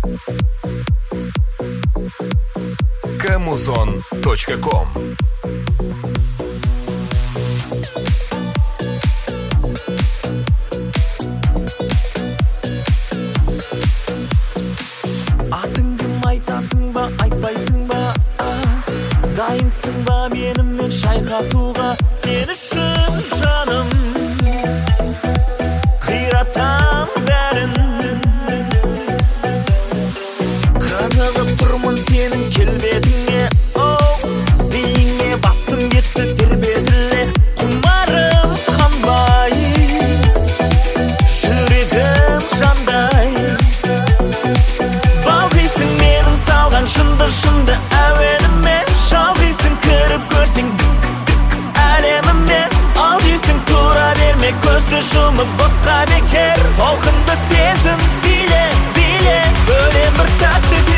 Kamuzon.com. Atың кім, айтасың ба, айтпайсың ба? Дайынсың ба менімен шайқасуға? Сен үшін жаным қиратам бәрін. Қызығып тұрмын сенің келбетіңе, биіңе басым кетті тербетіле. Құмарым қанбай, жүрегім жандай. Балғисың менің салған шынды әуенімен. Шалғисың кіріп көрсең дікс әлемімен. Алжисың тура берме көзді жұмып босқа бекер. Толқынды сезін биле, бөлем бір тәтті күй.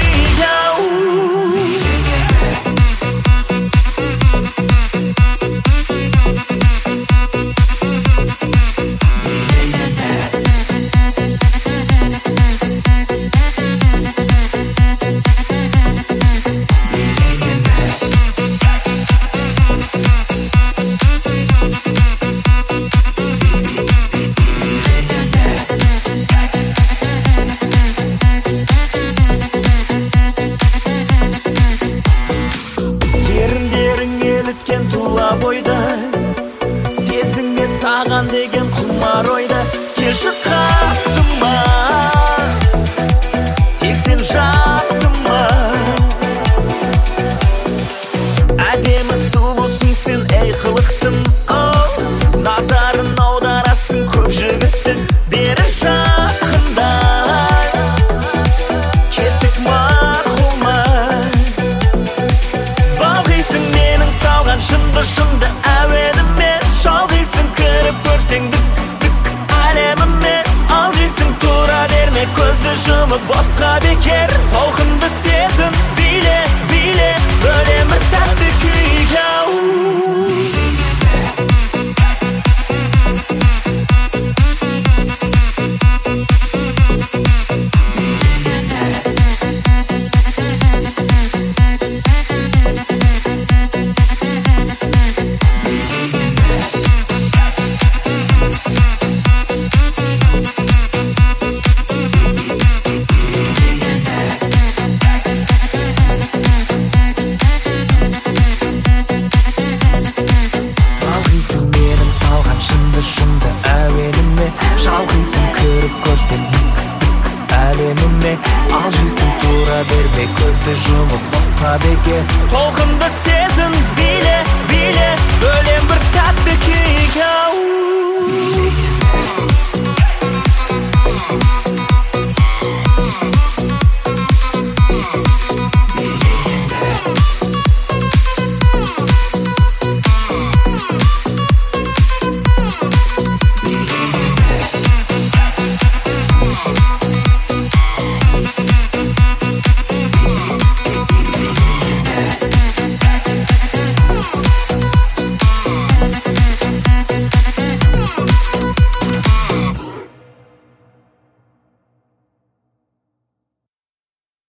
Сездің бе саған деген құмар ойда? Келші қасыма, тек сен жасыма. Әдемі сұлусың сен, ей қылықтым, назарын аударасың көп жігіттің. Бері жақындай, кеттік мақұлма. Балғисың менің салған шынды әуенімен. Шалғисың кіріп көрсең дікс әлемімен. Алжисың тура берме көзді жұмып босқа бекер. Толқынды сезін биле, бөлем бір тәтті күй. Шынды әуеніме. Шалғисың кіріп көрсең дікс әлеміме. Алжисың тура берме көзді жұмып босқа бекер. Толқынды сезін биле, бөлем бір тәтті күй.